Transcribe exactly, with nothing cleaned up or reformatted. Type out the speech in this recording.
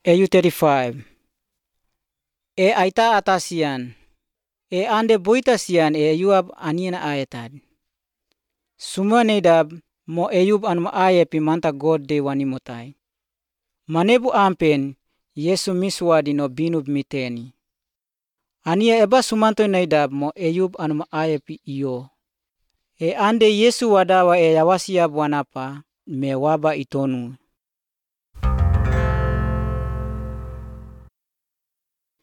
Eyu thirty-five. E aita atasian. E ande boitasian e Eyub anina ayetad. Suma nedab mo Eyub anma ayepi manta God de wanimotai. Manebu ampen Yesu miswadi no binub miteni. Ania eba sumanto nedab mo Eyub anma ayepi iyo. E ande Yesu wadawa e yawasiab wanapa me waba itonu.